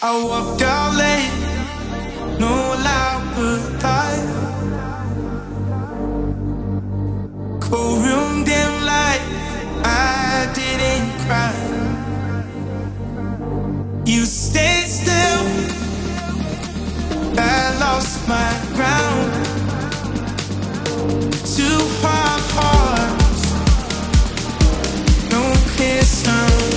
I walked out late, no loud goodbye. Cold room, dim light, I didn't cry. You stayed still, I lost my ground. Two far hearts, no clear sound.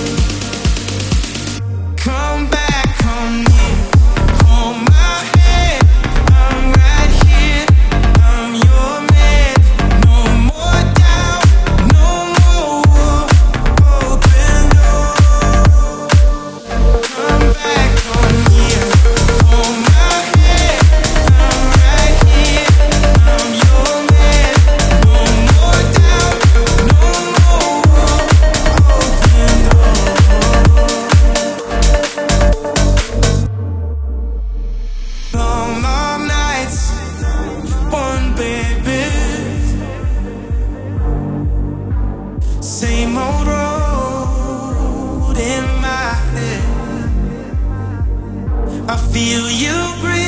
Come back, come near, hold my hand. I'm right here, I'm your man. No more doubt, no more open door. Come back, come near, hold my hand. I'm right here, I'm your man. No more doubt, no more open door. Long nights, one baby. Same old road in my head. I feel you breathe.